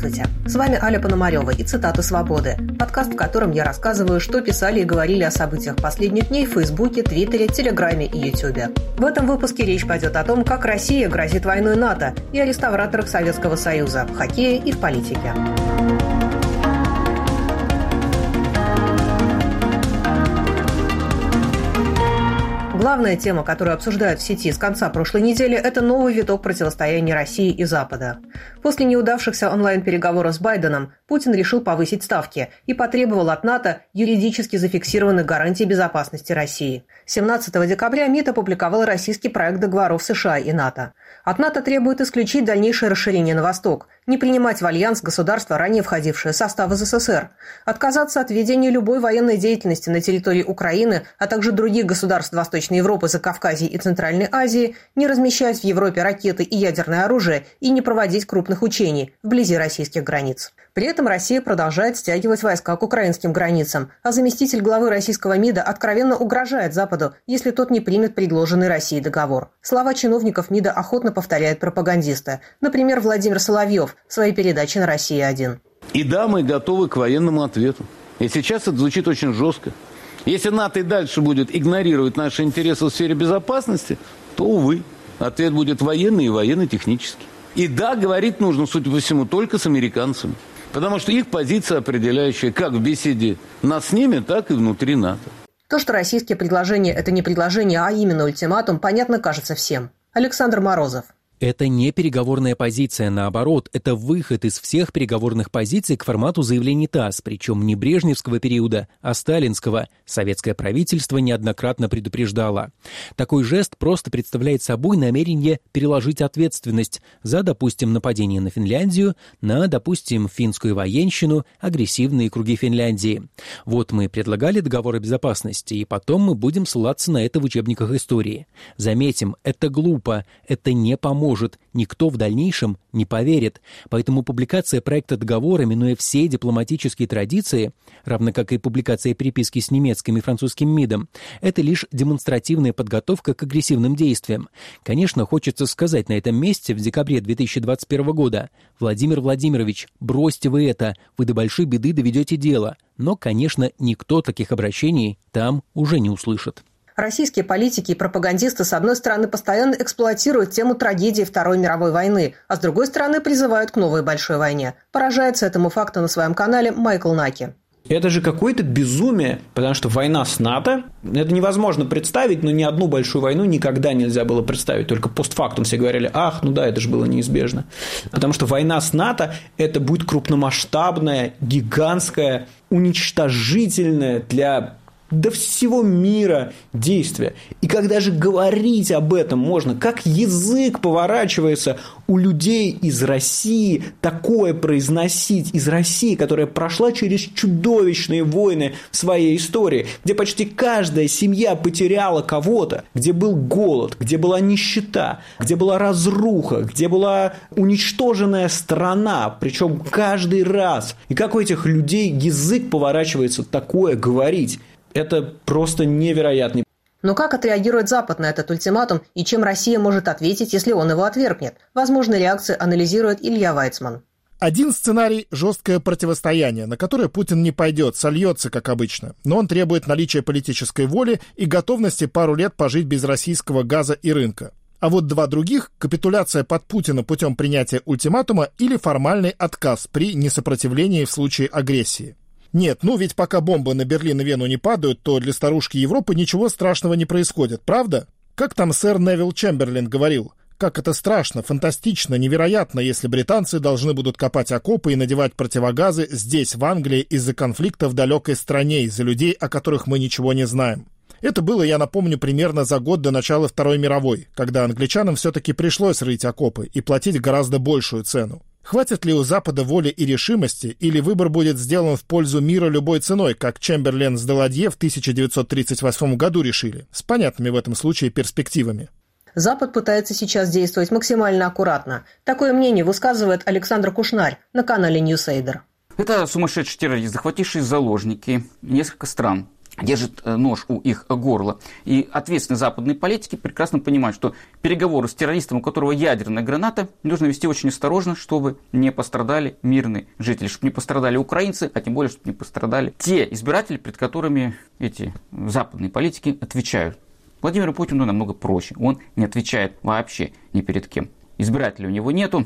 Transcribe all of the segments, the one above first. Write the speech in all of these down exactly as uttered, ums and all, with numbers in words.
Здравствуйте, с вами Аля Пономарева и «Цитаты свободы», подкаст, в котором я рассказываю, что писали и говорили о событиях последних дней в Фейсбуке, Твиттере, Телеграме и Ютубе. В этом выпуске речь пойдет о том, как Россия грозит войной НАТО и о реставраторах Советского Союза в хоккее и в политике. Главная тема, которую обсуждают в сети с конца прошлой недели, это новый виток противостояния России и Запада. После неудавшихся онлайн-переговоров с Байденом Путин решил повысить ставки и потребовал от НАТО юридически зафиксированных гарантий безопасности России. семнадцатого декабря МИД опубликовал российский проект договоров США и НАТО. От НАТО требует исключить дальнейшее расширение на восток, не принимать в альянс государства, ранее входившие в состав СССР, отказаться от ведения любой военной деятельности на территории Украины, а также других государств Восточной Европы, Закавказья и Центральной Азии, не размещать в Европе ракеты и ядерное оружие и не проводить крупных учений вблизи российских границ. При этом Россия продолжает стягивать войска к украинским границам, а заместитель главы российского МИДа откровенно угрожает Западу, если тот не примет предложенный Россией договор. Слова чиновников МИДа охотно повторяют пропагандисты. Например, Владимир Соловьев в своей передаче на «Россия один». И да, мы готовы к военному ответу. И сейчас это звучит очень жестко. Если НАТО и дальше будет игнорировать наши интересы в сфере безопасности, то, увы, ответ будет военный и военно-технический. И да, говорить нужно, судя по всему, только с американцами. Потому что их позиция определяющая как в беседе нас с ними, так и внутри НАТО. То, что российские предложения – это не предложение, а именно ультиматум, понятно кажется всем. Александр Морозов. Это не переговорная позиция, наоборот, это выход из всех переговорных позиций к формату заявлений ТАСС, причем не брежневского периода, а сталинского. Советское правительство неоднократно предупреждало. Такой жест просто представляет собой намерение переложить ответственность за, допустим, нападение на Финляндию, на, допустим, финскую военщину, агрессивные круги Финляндии. Вот мы предлагали договор о безопасности, и потом мы будем ссылаться на это в учебниках истории. Заметим, это глупо, это не поможет. Может, никто в дальнейшем не поверит. Поэтому публикация проекта договора, минуя все дипломатические традиции, равно как и публикация переписки с немецким и французским МИДом, это лишь демонстративная подготовка к агрессивным действиям. Конечно, хочется сказать на этом месте в декабре две тысячи двадцать первого года: Владимир Владимирович, бросьте вы это, вы до большой беды доведете дело. Но, конечно, никто таких обращений там уже не услышит. Российские политики и пропагандисты, с одной стороны, постоянно эксплуатируют тему трагедии Второй мировой войны, а с другой стороны, призывают к новой большой войне. Поражается этому факту на своем канале Майкл Наки. Это же какое-то безумие, потому что война с НАТО, это невозможно представить, но ни одну большую войну никогда нельзя было представить. Только постфактум все говорили: ах, ну да, это же было неизбежно. Потому что война с НАТО – это будет крупномасштабная, гигантская, уничтожительная для до всего мира действия. И когда же говорить об этом можно, как язык поворачивается у людей из России такое произносить, из России, которая прошла через чудовищные войны в своей истории, где почти каждая семья потеряла кого-то, где был голод, где была нищета, где была разруха, где была уничтоженная страна, причем каждый раз. И как у этих людей язык поворачивается такое говорить? Это просто невероятно. Но как отреагирует Запад на этот ультиматум и чем Россия может ответить, если он его отвергнет? Возможные реакции анализирует Илья Вайцман. Один сценарий – жесткое противостояние, на которое Путин не пойдет, сольется, как обычно. Но он требует наличия политической воли и готовности пару лет пожить без российского газа и рынка. А вот два других – капитуляция под Путина путем принятия ультиматума или формальный отказ при несопротивлении в случае агрессии. Нет, ну ведь пока бомбы на Берлин и Вену не падают, то для старушки Европы ничего страшного не происходит, правда? Как там сэр Невилл Чемберлен говорил? Как это страшно, фантастично, невероятно, если британцы должны будут копать окопы и надевать противогазы здесь, в Англии, из-за конфликта в далекой стране, из-за людей, о которых мы ничего не знаем. Это было, я напомню, примерно за год до начала Второй мировой, когда англичанам все-таки пришлось рыть окопы и платить гораздо большую цену. Хватит ли у Запада воли и решимости, или выбор будет сделан в пользу мира любой ценой, как Чемберлен с Даладье в тысяча девятьсот тридцать восьмом году решили, с понятными в этом случае перспективами? Запад пытается сейчас действовать максимально аккуратно. Такое мнение высказывает Александр Кушнарь на канале Ньюсейдер. Это сумасшедший террорист, захвативший заложники несколько стран. держит нож у их горла. И ответственные западные политики прекрасно понимают, что переговоры с террористом, у которого ядерная граната, нужно вести очень осторожно, чтобы не пострадали мирные жители, чтобы не пострадали украинцы, а тем более, чтобы не пострадали те избиратели, перед которыми эти западные политики отвечают. Владимиру Путину намного проще. Он не отвечает вообще ни перед кем. Избирателей у него нету,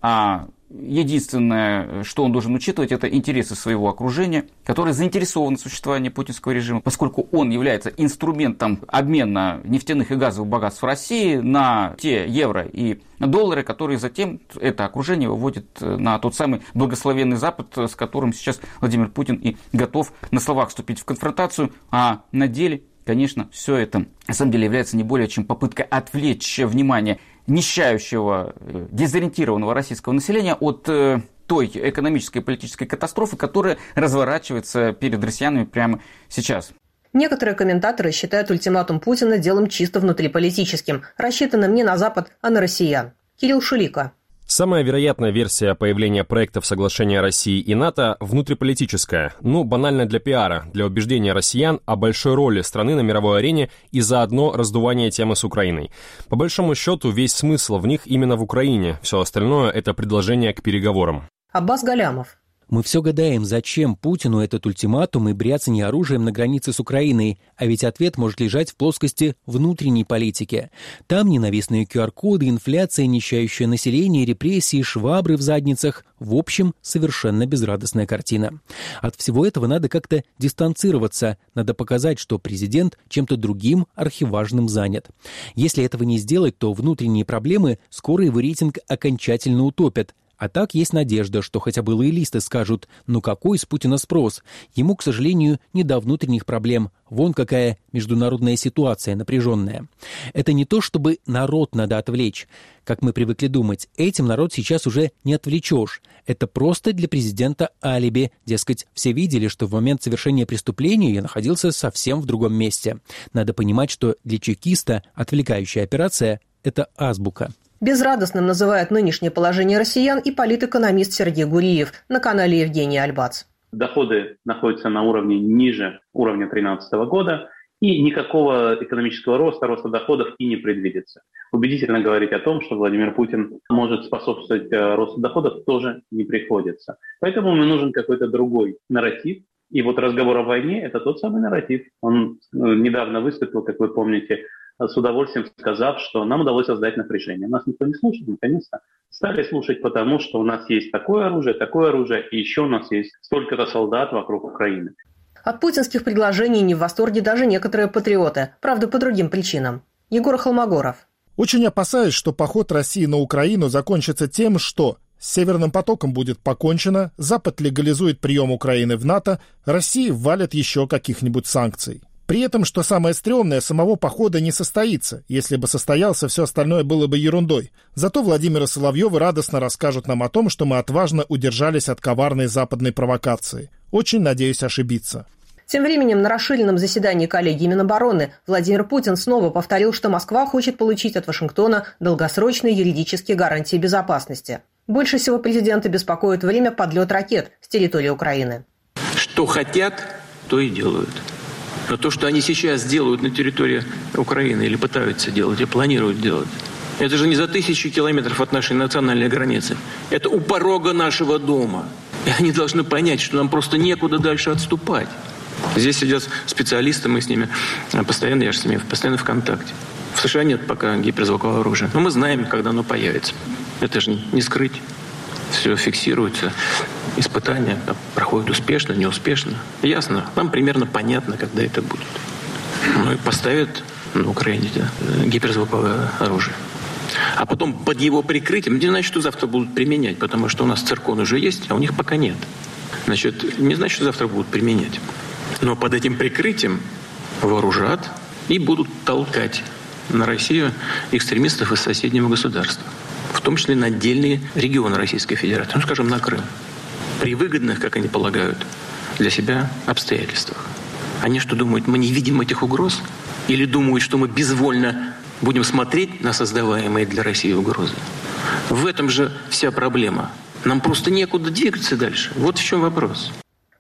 а единственное, что он должен учитывать, это интересы своего окружения, которое заинтересовано в существовании путинского режима, поскольку он является инструментом обмена нефтяных и газовых богатств России на те евро и доллары, которые затем это окружение выводит на тот самый благословенный Запад, с которым сейчас Владимир Путин и готов на словах вступить в конфронтацию, а на деле, конечно, все это на самом деле является не более чем попытка отвлечь внимание нищающего, дезориентированного российского населения от э, той экономической и политической катастрофы, которая разворачивается перед россиянами прямо сейчас. Некоторые комментаторы считают ультиматум Путина делом чисто внутриполитическим, рассчитанным не на Запад, а на россиян. Кирилл Шулико. Самая вероятная версия появления проектов соглашения России и НАТО внутриполитическая, ну, банально для пиара, для убеждения россиян о большой роли страны на мировой арене и заодно раздувания темы с Украиной. По большому счету, весь смысл в них именно в Украине, все остальное – это предложение к переговорам. Аббас Галямов. Мы все гадаем, зачем Путину этот ультиматум и бряцание оружием на границе с Украиной, а ведь ответ может лежать в плоскости внутренней политики. Там ненавистные ку ар коды, инфляция, нищающее население, репрессии, швабры в задницах. В общем, совершенно безрадостная картина. От всего этого надо как-то дистанцироваться, надо показать, что президент чем-то другим архиважным занят. Если этого не сделать, то внутренние проблемы скоро его рейтинг окончательно утопят. А так есть надежда, что хотя бы лоялисты скажут: ну какой с Путина спрос? Ему, к сожалению, не до внутренних проблем. Вон какая международная ситуация напряженная. Это не то, чтобы народ надо отвлечь. Как мы привыкли думать, этим народ сейчас уже не отвлечешь. Это просто для президента алиби. Дескать, все видели, что в момент совершения преступления я находился совсем в другом месте. Надо понимать, что для чекиста отвлекающая операция – это азбука. Безрадостным называет нынешнее положение россиян и политэкономист Сергей Гуриев на канале Евгений Альбац. Доходы находятся на уровне ниже уровня две тысячи тринадцатого года, и никакого экономического роста, роста доходов и не предвидится. Убедительно говорить о том, что Владимир Путин может способствовать росту доходов, тоже не приходится. Поэтому ему нужен какой-то другой нарратив. И вот разговор о войне – это тот самый нарратив. Он недавно выступил, как вы помните, с удовольствием сказав, что нам удалось создать напряжение. Нас никто не слушает, наконец-то. Стали слушать потому, что у нас есть такое оружие, такое оружие, и еще у нас есть столько-то солдат вокруг Украины. От путинских предложений не в восторге даже некоторые патриоты, правда, по другим причинам. Егор Холмогоров. Очень опасаюсь, что поход России на Украину закончится тем, что с Северным потоком будет покончено, Запад легализует прием Украины в НАТО, России ввалят еще каких-нибудь санкций. При этом, что самое стрёмное, самого похода не состоится. Если бы состоялся, все остальное было бы ерундой. Зато Владимир и Соловьёв радостно расскажут нам о том, что мы отважно удержались от коварной западной провокации. Очень надеюсь ошибиться. Тем временем на расширенном заседании коллегии Минобороны Владимир Путин снова повторил, что Москва хочет получить от Вашингтона долгосрочные юридические гарантии безопасности. Больше всего президента беспокоит время подлета ракет с территории Украины. Что хотят, то и делают. Но то, что они сейчас делают на территории Украины, или пытаются делать, и планируют делать, это же не за тысячи километров от нашей национальной границы. Это у порога нашего дома. И они должны понять, что нам просто некуда дальше отступать. Здесь сидят специалисты, мы с ними постоянно, я же с ними постоянно в контакте. В США нет пока гиперзвукового оружия. Но мы знаем, когда оно появится. Это же не скрыть. Все фиксируется. Испытания проходят успешно, неуспешно. Ясно. Нам примерно понятно, когда это будет. Ну и поставят на Украине да, гиперзвуковое оружие. А потом под его прикрытием, не значит, что завтра будут применять, потому что у нас циркон уже есть, а у них пока нет. Значит, не значит, что завтра будут применять. Но под этим прикрытием вооружат и будут толкать на Россию экстремистов из соседнего государства. В том числе на отдельные регионы Российской Федерации, ну, скажем, на Крым. При выгодных, как они полагают, для себя обстоятельствах. Они что думают, мы не видим этих угроз? Или думают, что мы безвольно будем смотреть на создаваемые для России угрозы? В этом же вся проблема. Нам просто некуда двигаться дальше. Вот в чем вопрос.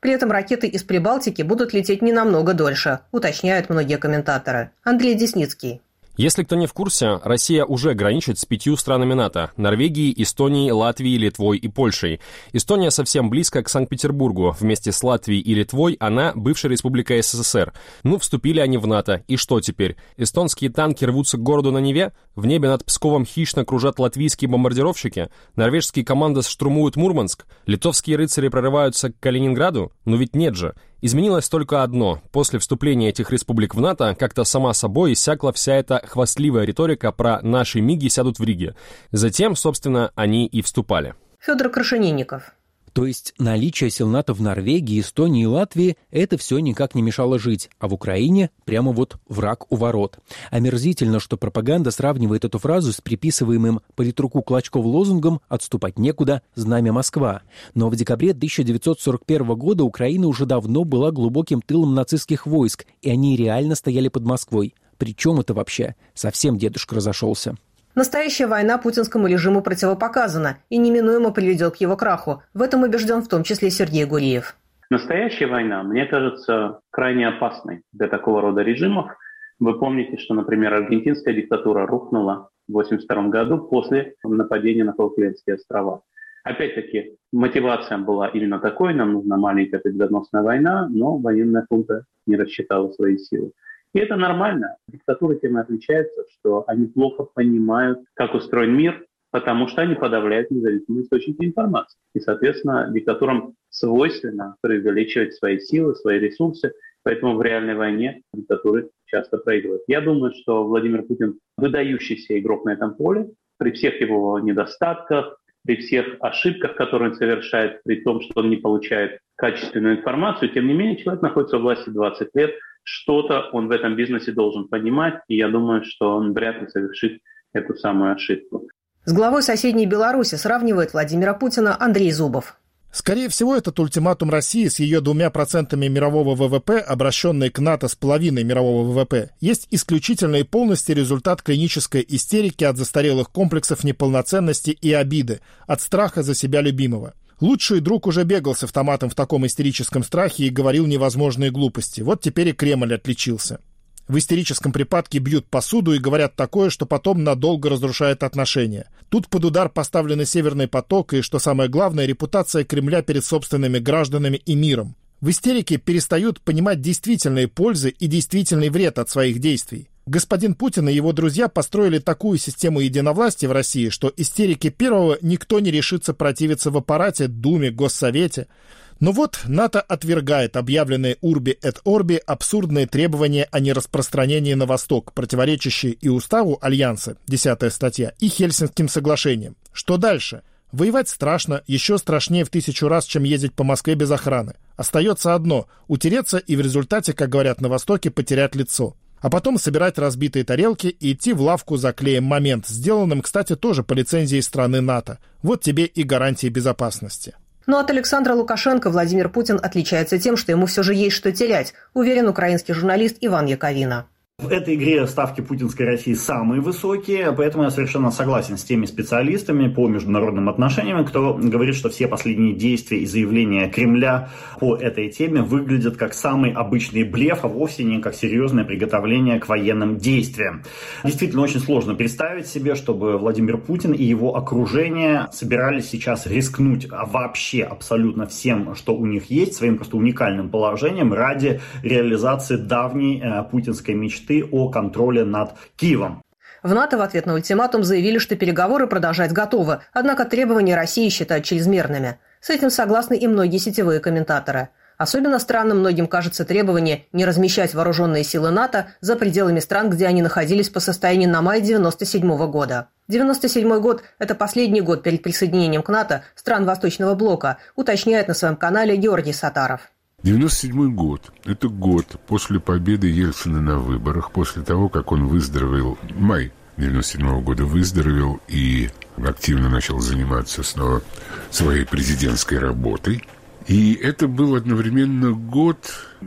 При этом ракеты из Прибалтики будут лететь не намного дольше, уточняют многие комментаторы. Андрей Десницкий. Если кто не в курсе, Россия уже граничит с пятью странами НАТО – Норвегией, Эстонией, Латвией, Литвой и Польшей. Эстония совсем близко к Санкт-Петербургу. Вместе с Латвией и Литвой она – бывшая республика СССР. Ну, вступили они в НАТО. И что теперь? Эстонские танки рвутся к городу на Неве? В небе над Псковом хищно кружат латвийские бомбардировщики? Норвежские команды штурмуют Мурманск? Литовские рыцари прорываются к Калининграду? Ну ведь нет же. Изменилось только одно. После вступления этих республик в НАТО как-то сама собой иссякла вся эта хвастливая риторика про «наши миги сядут в Риге». Затем, собственно, они и вступали. Федор Крашенинников. То есть наличие сил НАТО в Норвегии, Эстонии и Латвии – это все никак не мешало жить, а в Украине прямо вот враг у ворот. Омерзительно, что пропаганда сравнивает эту фразу с приписываемым политруку Клочкову лозунгом «отступать некуда, знамя Москва». Но в декабре тысяча девятьсот сорок первого года Украина уже давно была глубоким тылом нацистских войск, и они реально стояли под Москвой. Причем это вообще? Совсем дедушка разошелся. Настоящая война путинскому режиму противопоказана и неминуемо приведет к его краху. В этом убежден в том числе Сергей Гуриев. Настоящая война, мне кажется, крайне опасной для такого рода режимов. Вы помните, что, например, аргентинская диктатура рухнула в восемьдесят втором году после нападения на Фолклендские острова. Опять-таки, мотивация была именно такой: нам нужна маленькая победоносная война, но военная хунта не рассчитала свои силы. И это нормально. Диктатуры тем и отличаются, что они плохо понимают, как устроен мир, потому что они подавляют независимые источники информации. И, соответственно, диктатурам свойственно преувеличивать свои силы, свои ресурсы, поэтому в реальной войне диктатуры часто проигрывают. Я думаю, что Владимир Путин выдающийся игрок на этом поле, при всех его недостатках, при всех ошибках, которые он совершает, при том, что он не получает качественную информацию. Тем не менее, человек находится в власти двадцать лет, что-то он в этом бизнесе должен понимать, и я думаю, что он вряд ли совершит эту самую ошибку. С главой соседней Беларуси сравнивает Владимира Путина Андрей Зубов. Скорее всего, этот ультиматум России с ее двумя процентами мирового ВВП, обращенный к НАТО с половиной мирового ВВП, есть исключительно и полностью результат клинической истерики от застарелых комплексов неполноценности и обиды, от страха за себя любимого. Лучший друг уже бегал с автоматом в таком истерическом страхе и говорил невозможные глупости. Вот теперь и Кремль отличился. В истерическом припадке бьют посуду и говорят такое, что потом надолго разрушает отношения. Тут под удар поставлены Северный поток и, что самое главное, репутация Кремля перед собственными гражданами и миром. В истерике перестают понимать действительные пользы и действительный вред от своих действий. Господин Путин и его друзья построили такую систему единовластия в России, что истерике первого никто не решится противиться в аппарате, Думе, Госсовете. Но вот НАТО отвергает объявленные Урби эт Орби абсурдные требования о нераспространении на Восток, противоречащие и уставу Альянса, десятая статья, и Хельсинкским соглашениям. Что дальше? Воевать страшно, еще страшнее в тысячу раз, чем ездить по Москве без охраны. Остается одно – утереться и в результате, как говорят на Востоке, потерять лицо. А потом собирать разбитые тарелки и идти в лавку за клеем «Момент», сделанным, кстати, тоже по лицензии страны НАТО. Вот тебе и гарантии безопасности. Но от Александра Лукашенко Владимир Путин отличается тем, что ему все же есть что терять, уверен украинский журналист Иван Яковина. В этой игре ставки путинской России самые высокие, поэтому я совершенно согласен с теми специалистами по международным отношениям, кто говорит, что все последние действия и заявления Кремля по этой теме выглядят как самый обычный блеф, а вовсе не как серьезное приготовление к военным действиям. Действительно, очень сложно представить себе, чтобы Владимир Путин и его окружение собирались сейчас рискнуть вообще абсолютно всем, что у них есть, своим просто уникальным положением ради реализации давней э, путинской мечты о контроле над Киевом. В НАТО в ответ на ультиматум заявили, что переговоры продолжать готовы, однако требования России считают чрезмерными. С этим согласны и многие сетевые комментаторы. Особенно странным многим кажется требование не размещать вооруженные силы НАТО за пределами стран, где они находились по состоянию на май девяносто седьмого года. девяносто седьмой год – это последний год перед присоединением к НАТО стран Восточного блока, уточняет на своем канале Георгий Сатаров. девяносто седьмой год – это год после победы Ельцина на выборах, после того, как он выздоровел, май девяносто седьмого года выздоровел и активно начал заниматься снова своей президентской работой. И это был одновременно год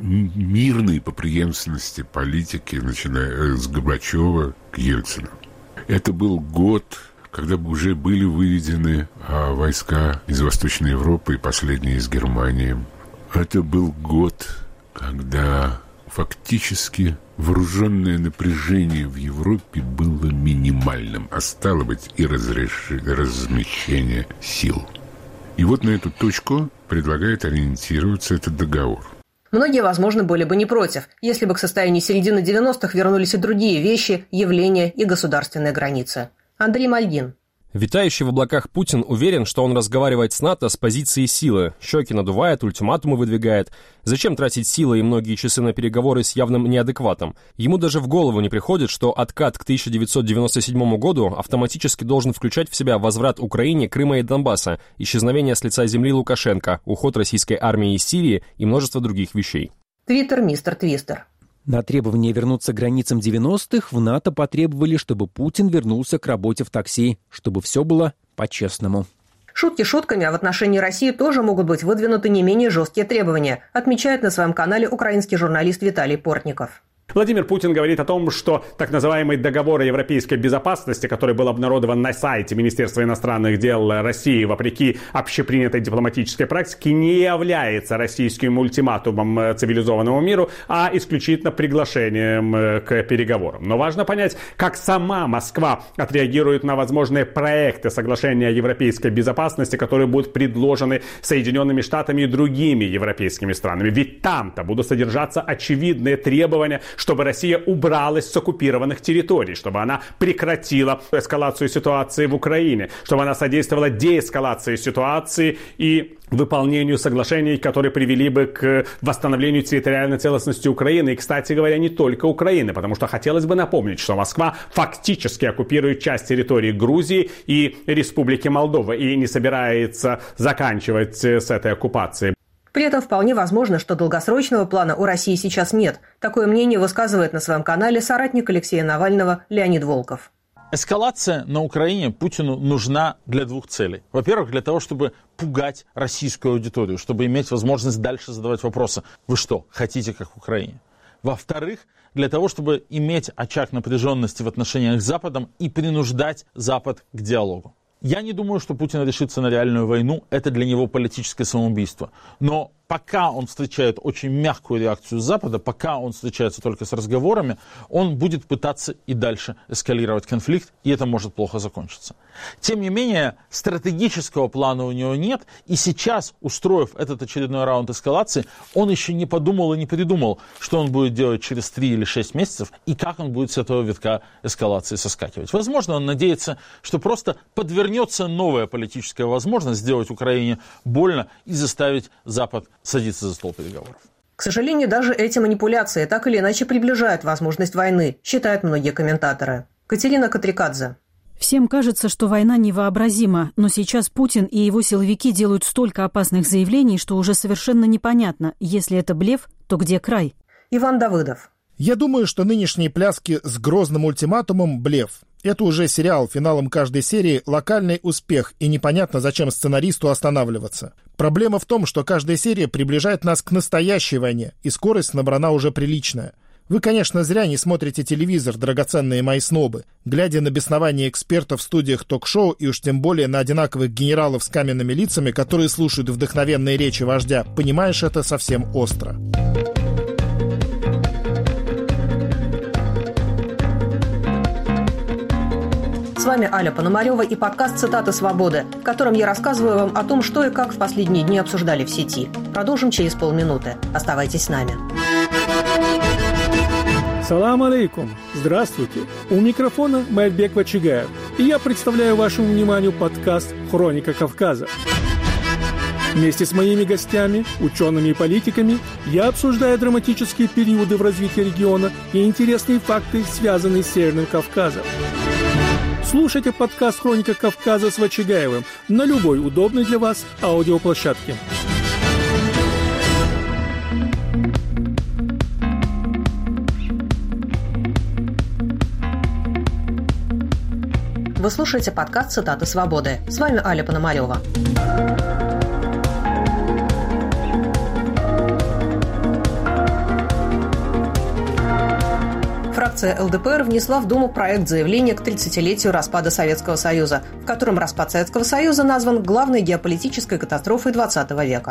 мирной по преемственности политики, начиная с Горбачева к Ельцину. Это был год, когда уже были выведены а, войска из Восточной Европы и последние из Германии. Это был год, когда фактически вооруженное напряжение в Европе было минимальным, а стало быть и разреш... размещение сил. И вот на эту точку предлагает ориентироваться этот договор. Многие, возможно, были бы не против, если бы к состоянию середины девяностых вернулись и другие вещи, явления и государственные границы. Андрей Мальгин. Витающий в облаках Путин уверен, что он разговаривает с НАТО с позиции силы. Щеки надувает, ультиматумы выдвигает. Зачем тратить силы и многие часы на переговоры с явным неадекватом? Ему даже в голову не приходит, что откат к тысяча девятьсот девяносто седьмому году автоматически должен включать в себя возврат Украине, Крыма и Донбасса, исчезновение с лица земли Лукашенко, уход российской армии из Сирии и множество других вещей. Твиттер мистер Твистер. На требование вернуться к границам девяностых в НАТО потребовали, чтобы Путин вернулся к работе в такси, чтобы все было по-честному. Шутки шутками, а в отношении России тоже могут быть выдвинуты не менее жесткие требования, отмечает на своем канале украинский журналист Виталий Портников. Владимир Путин говорит о том, что так называемый договор о европейской безопасности, который был обнародован на сайте Министерства иностранных дел России, вопреки общепринятой дипломатической практике, не является российским ультиматумом цивилизованному миру, а исключительно приглашением к переговорам. Но важно понять, как сама Москва отреагирует на возможные проекты соглашения о европейской безопасности, которые будут предложены Соединенными Штатами и другими европейскими странами. Ведь там-то будут содержаться очевидные требования, чтобы Россия убралась с оккупированных территорий, чтобы она прекратила эскалацию ситуации в Украине, чтобы она содействовала деэскалации ситуации и выполнению соглашений, которые привели бы к восстановлению территориальной целостности Украины. И, кстати говоря, не только Украины, потому что хотелось бы напомнить, что Москва фактически оккупирует часть территории Грузии и Республики Молдова и не собирается заканчивать с этой оккупацией. При этом вполне возможно, что долгосрочного плана у России сейчас нет. Такое мнение высказывает на своем канале соратник Алексея Навального Леонид Волков. Эскалация на Украине Путину нужна для двух целей. Во-первых, для того, чтобы пугать российскую аудиторию, чтобы иметь возможность дальше задавать вопросы. Вы что, хотите как в Украине? Во-вторых, для того, чтобы иметь очаг напряженности в отношениях с Западом и принуждать Запад к диалогу. Я не думаю, что Путин решится на реальную войну. Это для него политическое самоубийство. Но пока он встречает очень мягкую реакцию с Запада, пока он встречается только с разговорами, он будет пытаться и дальше эскалировать конфликт, и это может плохо закончиться. Тем не менее, стратегического плана у него нет, и сейчас, устроив этот очередной раунд эскалации, он еще не подумал и не придумал, что он будет делать через три или шесть месяцев, и как он будет с этого витка эскалации соскакивать. Возможно, он надеется, что просто подвернется новая политическая возможность сделать Украине больно и заставить Запад садиться за стол переговоров. К сожалению, даже эти манипуляции так или иначе приближают возможность войны, считают многие комментаторы. Катерина Катрикадзе. Всем кажется, что война невообразима, но сейчас Путин и его силовики делают столько опасных заявлений, что уже совершенно непонятно, если это блеф, то где край? Иван Давыдов. Я думаю, что нынешние пляски с грозным ультиматумом – блеф. Это уже сериал, финалом каждой серии локальный успех, и непонятно, зачем сценаристу останавливаться. Проблема в том, что каждая серия приближает нас к настоящей войне, и скорость набрана уже приличная. Вы, конечно, зря не смотрите телевизор, драгоценные мои снобы. Глядя на беснование экспертов в студиях ток-шоу и уж тем более на одинаковых генералов с каменными лицами, которые слушают вдохновенные речи вождя, понимаешь это совсем остро. С вами Аля Пономарева и подкаст «Цитаты свободы», в котором я рассказываю вам о том, что и как в последние дни обсуждали в сети. Продолжим через полминуты. Оставайтесь с нами. Салам алейкум. Здравствуйте. У микрофона Майбек Вачигаев. И я представляю вашему вниманию подкаст «Хроника Кавказа». Вместе с моими гостями, учеными и политиками, я обсуждаю драматические периоды в развитии региона и интересные факты, связанные с Северным Кавказом. Слушайте подкаст «Хроника Кавказа» с Вачигаевым на любой удобной для вас аудиоплощадке. Вы слушаете подкаст «Цитаты свободы». С вами Аля Пономарева. Фракция эл дэ пэ эр внесла в Думу проект заявления к тридцатилетию распада Советского Союза, в котором распад Советского Союза назван главной геополитической катастрофой двадцатого века.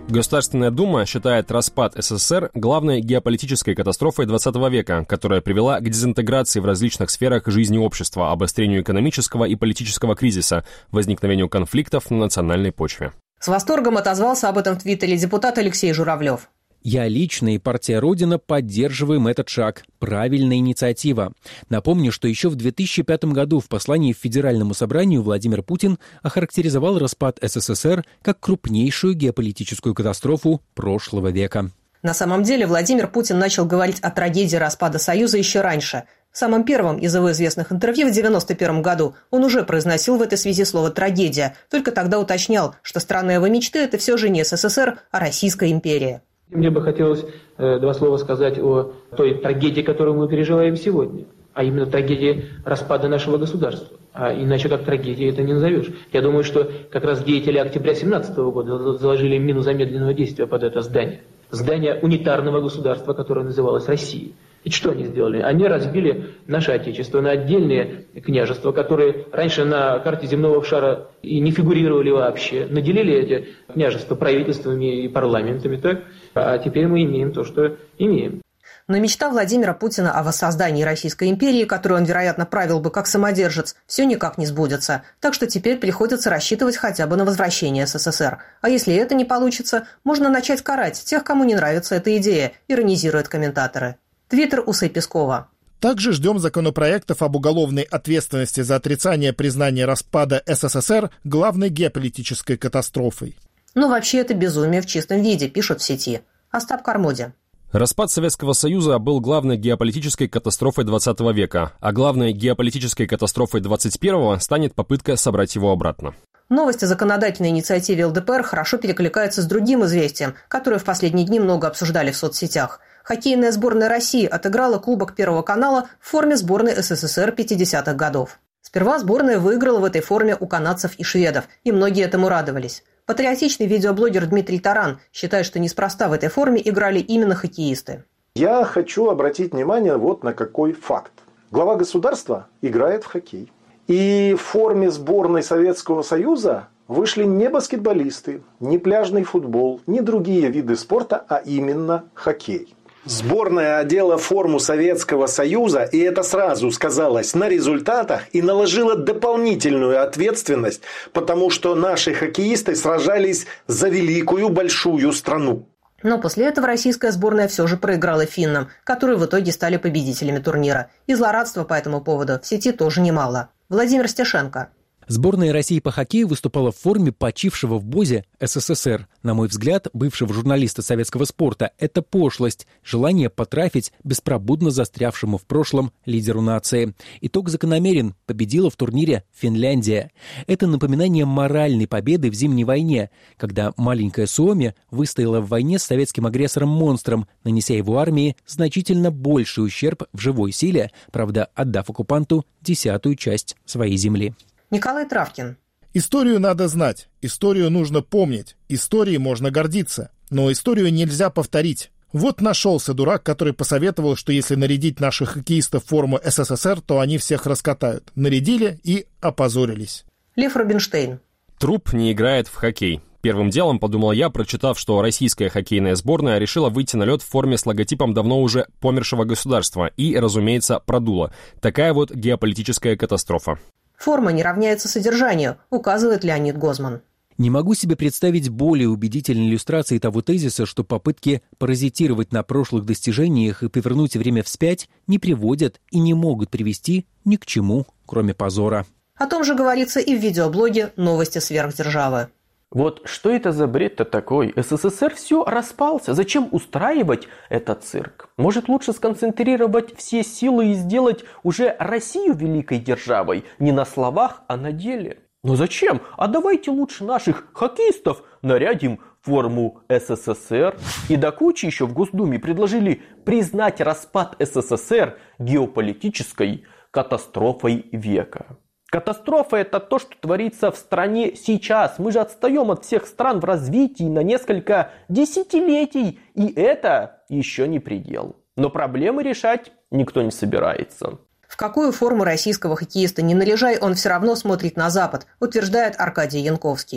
Государственная дума считает распад СССР главной геополитической катастрофой двадцатого века, которая привела к дезинтеграции в различных сферах жизни общества, обострению экономического и политического кризиса, возникновению конфликтов на национальной почве. С восторгом отозвался об этом в Твиттере депутат Алексей Журавлев. Я лично и партия «Родина» поддерживаем этот шаг. Правильная инициатива. Напомню, что еще в две тысячи пятом году в послании к Федеральному собранию Владимир Путин охарактеризовал распад СССР как крупнейшую геополитическую катастрофу прошлого века. На самом деле Владимир Путин начал говорить о трагедии распада Союза еще раньше. В самом первом из его известных интервью в девяносто первом году он уже произносил в этой связи слово «трагедия», только тогда уточнял, что страна его мечты – это все же не СССР, а Российская империя. Мне бы хотелось э, два слова сказать о той трагедии, которую мы переживаем сегодня, а именно трагедии распада нашего государства. А иначе как трагедии это не назовешь. Я думаю, что как раз деятели октября семнадцатого года заложили мину замедленного действия под это здание. Здание унитарного государства, которое называлось Россией. И что они сделали? Они разбили наше Отечество на отдельные княжества, которые раньше на карте земного шара и не фигурировали вообще. Наделили эти княжества правительствами и парламентами, так? А теперь мы имеем то, что имеем. Но мечта Владимира Путина о воссоздании Российской империи, которую он, вероятно, правил бы как самодержец, все никак не сбудется. Так что теперь приходится рассчитывать хотя бы на возвращение СССР. А если это не получится, можно начать карать тех, кому не нравится эта идея, иронизируют комментаторы. Твиттер Усы Пескова. Также ждем законопроектов об уголовной ответственности за отрицание признания распада СССР главной геополитической катастрофой. Ну, вообще это безумие в чистом виде, пишут в сети. Остап Кармоди. Распад Советского Союза был главной геополитической катастрофой двадцатого века, а главной геополитической катастрофой двадцать первого станет попытка собрать его обратно. Новость о законодательной инициативе ЛДПР хорошо перекликается с другим известием, которое в последние дни много обсуждали в соцсетях. Хоккейная сборная России отыграла Кубок Первого канала в форме сборной СССР пятидесятых годов. Сперва сборная выиграла в этой форме у канадцев и шведов, и многие этому радовались. Патриотичный видеоблогер Дмитрий Таран считает, что неспроста в этой форме играли именно хоккеисты. Я хочу обратить внимание вот на какой факт. Глава государства играет в хоккей. И в форме сборной Советского Союза вышли не баскетболисты, не пляжный футбол, не другие виды спорта, а именно хоккей. Сборная одела форму Советского Союза, и это сразу сказалось на результатах и наложило дополнительную ответственность, потому что наши хоккеисты сражались за великую большую страну. Но после этого российская сборная все же проиграла финнам, которые в итоге стали победителями турнира. И злорадства по этому поводу в сети тоже немало. Владимир Стешенко. Сборная России по хоккею выступала в форме почившего в БОЗе СССР. На мой взгляд, бывшего журналиста советского спорта, это пошлость, желание потрафить беспробудно застрявшему в прошлом лидеру нации. Итог закономерен. Победила в турнире Финляндия. Это напоминание моральной победы в Зимней войне, когда маленькая Суоми выстояла в войне с советским агрессором-монстром, нанеся его армии значительно больший ущерб в живой силе, правда, отдав оккупанту десятую часть своей земли. Николай Травкин. Историю надо знать, историю нужно помнить, историей можно гордиться, но историю нельзя повторить. Вот нашелся дурак, который посоветовал, что если нарядить наших хоккеистов в форму СССР, то они всех раскатают. Нарядили и опозорились. Лев Рубинштейн. Труп не играет в хоккей. Первым делом подумал я, прочитав, что российская хоккейная сборная решила выйти на лед в форме с логотипом давно уже помершего государства и, разумеется, продула. Такая вот геополитическая катастрофа. Форма не равняется содержанию, указывает Леонид Гозман. Не могу себе представить более убедительной иллюстрации того тезиса, что попытки паразитировать на прошлых достижениях и повернуть время вспять не приводят и не могут привести ни к чему, кроме позора. О том же говорится и в видеоблоге «Новости сверхдержавы». Вот что это за бред-то такой? СССР все распался. Зачем устраивать этот цирк? Может, лучше сконцентрировать все силы и сделать уже Россию великой державой? Не на словах, а на деле. Но зачем? А давайте лучше наших хоккеистов нарядим в форму СССР. И до кучи еще в Госдуме предложили признать распад СССР геополитической катастрофой века. Катастрофа – это то, что творится в стране сейчас. Мы же отстаем от всех стран в развитии на несколько десятилетий. И это еще не предел. Но проблемы решать никто не собирается. В какую форму российского хоккеиста не наряжай, он все равно смотрит на Запад, утверждает Аркадий Янковский.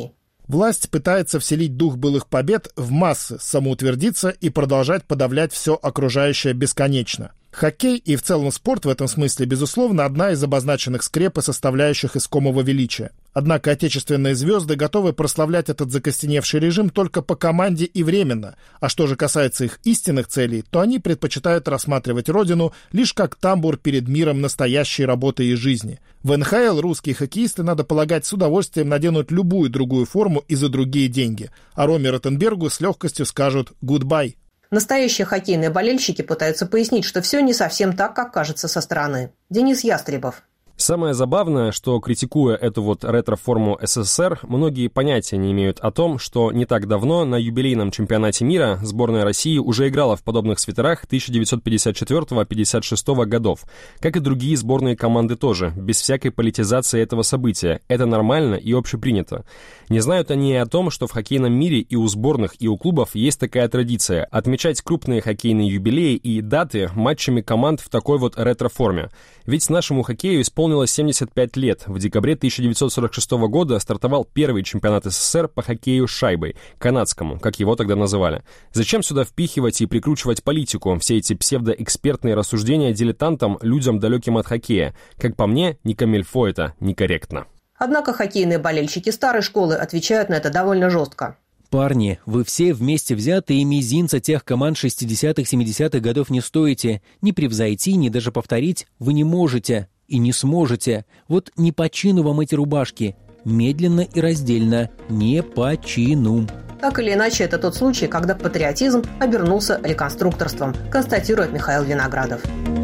Власть пытается вселить дух былых побед в массы, самоутвердиться и продолжать подавлять все окружающее бесконечно. Хоккей и в целом спорт в этом смысле, безусловно, одна из обозначенных скреп и составляющих искомого величия. Однако отечественные звезды готовы прославлять этот закостеневший режим только по команде и временно. А что же касается их истинных целей, то они предпочитают рассматривать родину лишь как тамбур перед миром настоящей работы и жизни. В эн ха эл русские хоккеисты, надо полагать, с удовольствием наденут любую другую форму и за другие деньги. А Роме Ротенбергу с легкостью скажут «гудбай». Настоящие хоккейные болельщики пытаются пояснить, что все не совсем так, как кажется со стороны. Денис Ястребов. Самое забавное, что, критикуя эту вот ретро-форму эс эс эс эр, многие понятия не имеют о том, что не так давно на юбилейном чемпионате мира сборная России уже играла в подобных свитерах тысяча девятьсот пятьдесят четвёртого — пятьдесят шестого годов, как и другие сборные команды тоже, без всякой политизации этого события. Это нормально и общепринято. Не знают они и о том, что в хоккейном мире и у сборных, и у клубов есть такая традиция – отмечать крупные хоккейные юбилеи и даты матчами команд в такой вот ретро-форме. Ведь нашему хоккею исполнилось семьдесят пять лет. В декабре тысяча девятьсот сорок шестого года стартовал первый чемпионат эс эс эс эр по хоккею с шайбой, канадскому, как его тогда называли. Зачем сюда впихивать и прикручивать политику, все эти псевдоэкспертные рассуждения дилетантам, людям, далеким от хоккея? Как по мне, не камильфо это, некорректно. Однако хоккейные болельщики старой школы отвечают на это довольно жестко. Парни, вы все вместе взятые мизинца тех команд шестидесятых-семидесятых годов не стоите. Ни превзойти, ни даже повторить вы не можете и не сможете. Вот не по чину вам эти рубашки. Медленно и раздельно. Не по чину. Так или иначе, это тот случай, когда патриотизм обернулся реконструкторством, констатирует Михаил Виноградов.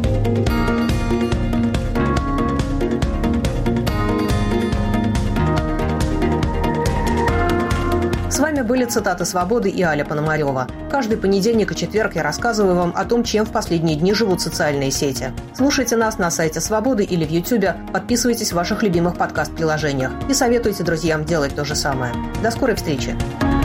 С вами были «Цитаты свободы» и Аля Пономарева. Каждый понедельник и четверг я рассказываю вам о том, чем в последние дни живут социальные сети. Слушайте нас на сайте «Свободы» или в Ютубе, подписывайтесь в ваших любимых подкаст-приложениях и советуйте друзьям делать то же самое. До скорой встречи!